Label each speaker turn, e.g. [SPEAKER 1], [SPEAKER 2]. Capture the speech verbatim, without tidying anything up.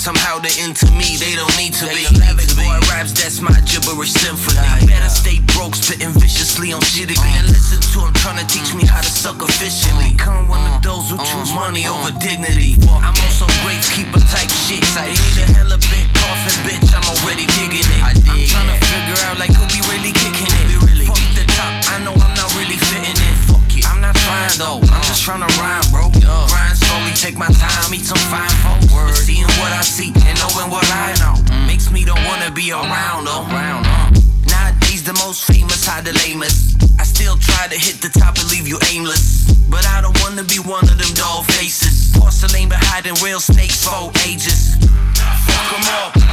[SPEAKER 1] Somehow they're into me, they don't need to be. Lavish boy raps, that's my gibberish symphony. Better stay broke, spitting viciously on shitty beat. And listen to him trying to teach me how to suck efficiently. Come one of those who choose money over dignity. I'm on some grapekeeper type shit. I need a hella big coffin, bitch, I'm already digging it. I'm trying to figure out like who be really kicking it. Fuck the top, I know I'm not really fitting it. I'm not trying though, I'm just trying to rhyme, bro. Grind slowly, take my time, eat some fine folks. Seeing what I see and knowing what I know makes me don't wanna be around though. Nowadays the most famous hide the lamest. I still try to hit the top and leave you aimless, but I don't wanna be one of them doll faces. Porcelain been hiding real snakes for ages. Fuck 'em up.